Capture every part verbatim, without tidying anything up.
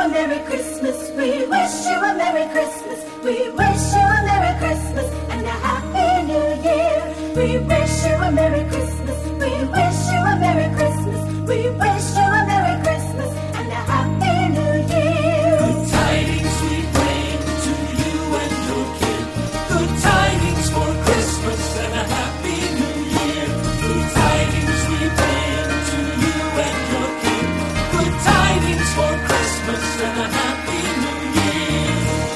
a Merry Christmas. We wish you a Merry Christmas. We wish you a Merry Christmas and a Happy New Year. We wish you a Merry Christmas. We wish you a Merry Christmas. We wish you a Merry Christmas and a Happy New Year. Good tidings we bring to you and your kin. Good tidings for Christmas and a Happy New Year. Good tidings we bring to you and your kin. Good tidings for Christmas and a Happy New Year.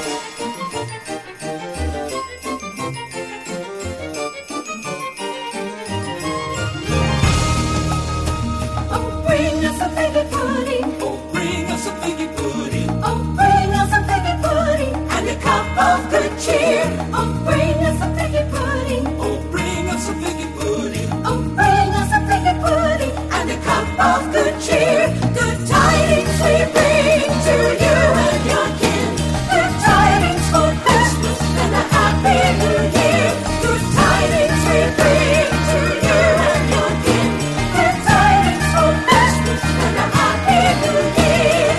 Oh, bring us a figgy pudding. Oh, bring us a figgy pudding Oh, bring us a figgy pudding and a cup of good cheer. Oh, bring us a figgy pudding. Oh, bring us a figgy pudding Oh, bring us a figgy pudding and a cup of good cheer. Good tidings we bring to you and your kin. Good tidings for Christmas and a Happy New Year. Good tidings we bring to you and your kin. Good tidings for Christmas and a Happy New Year.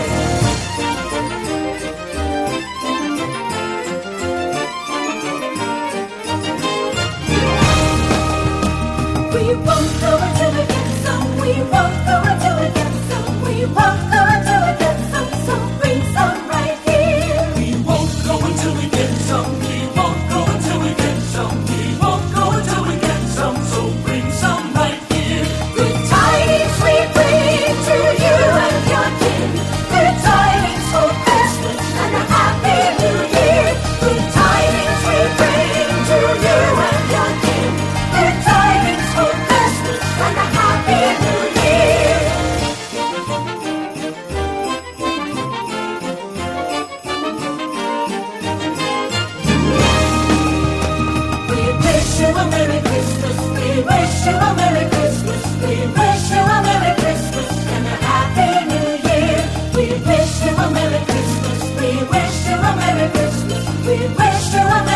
We won't go until we get some. We won't go until we get some. We won't go until we get some. So bring some right here. We won't go until we get some. We won't go until we get some. We won't go until we get some. So bring some right here. Good tidings we bring to you and your kin. Good tidings for Christmas and a Happy New Year. Good tidings we bring to you and your kin. Good tidings for Christmas and a Happy New Year. We wish you a Merry Christmas. We wish you a Merry Christmas. We wish you a Merry Christmas and a Happy New Year. We wish you a Merry Christmas. We wish you a Merry Christmas. We wish you a Merry